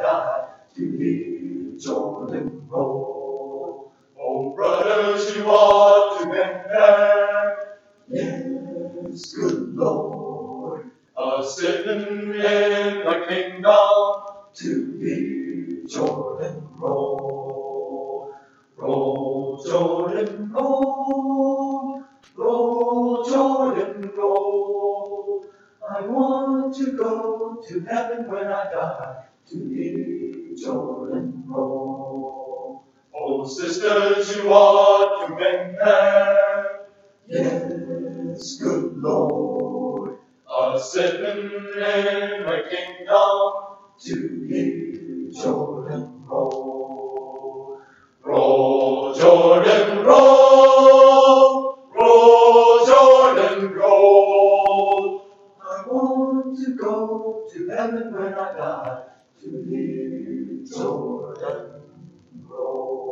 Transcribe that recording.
die to hear Jordan roll. Oh, brothers, you ought to been there. Yes, good Lord, sitting in the kingdom to hear Jordan roll. Roll, Jordan, roll. Roll, Jordan, roll. I want to go to heaven when I die to hear Jordan roll. Oh, sisters, you ought to been there. Yes, good Lord, sitting in the kingdom to hear Jordan roll. Roll, Jordan, roll. Roll, Jordan, roll. I want to go to heaven when I die to hear Jordan roll.